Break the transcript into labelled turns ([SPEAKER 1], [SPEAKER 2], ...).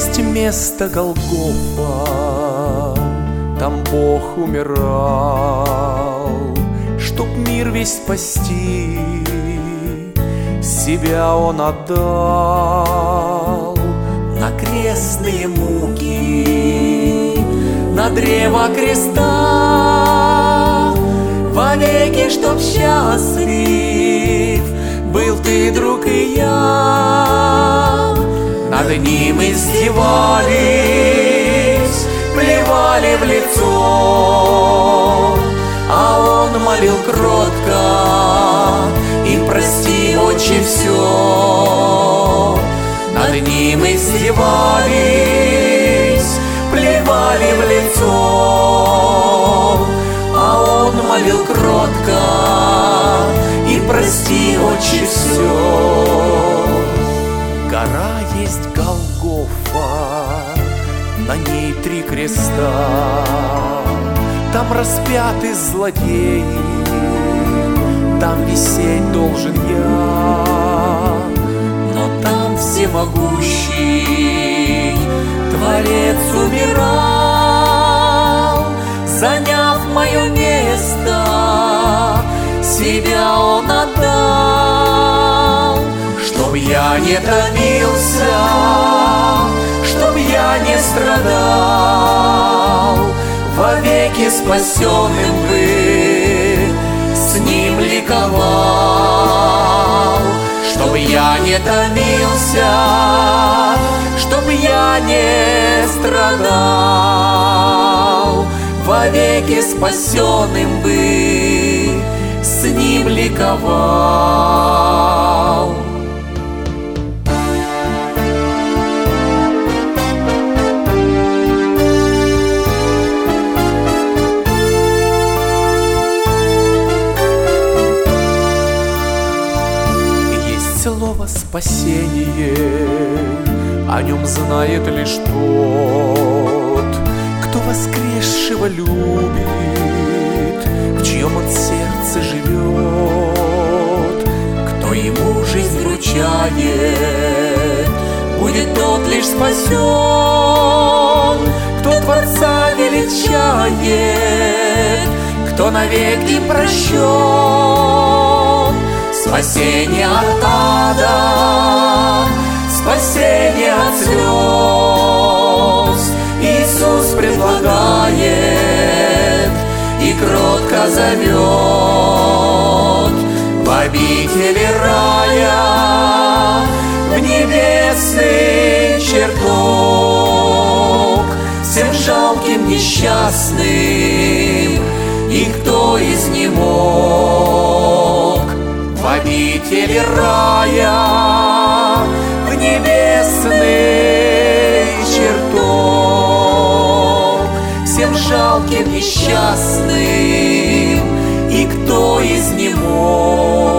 [SPEAKER 1] Есть место Голгофа, там Бог умирал, чтоб мир весь спасти, себя Он отдал. На крестные муки, на древо креста, вовеки, чтоб счастлив был ты, друг, и я. Над ним издевались, плевали в лицо, а он молил кротко: им прости, Отче, все. Над ним издевались, плевали в лицо, а он молил кротко: и прости, Отче, все. Гора есть Голгофа, на ней 3 креста, там распяты злодеи, там висеть должен я. Но там всемогущий Творец умирал, заняв мое место, себя Он отдал. Чтоб я не томился, чтоб я не страдал, вовеки спасенным бы с Ним ликовал. Чтоб я не томился, чтоб я не страдал, вовеки спасенным бы с Ним ликовал. Слово спасение, о нем знает лишь тот, кто воскресшего любит, в чьем он сердце живет. Кто ему жизнь вручает, будет тот лишь спасен. Кто Творца величает, кто навек им прощен. Спасение от ада, спасение от слез Иисус предлагает и кротко зовет в обители рая, в небесный чертог. Всем жалким, несчастным, и кто изнемог, в обители рая, в небесный чертог. Всем жалким, несчастным, и кто изнемог.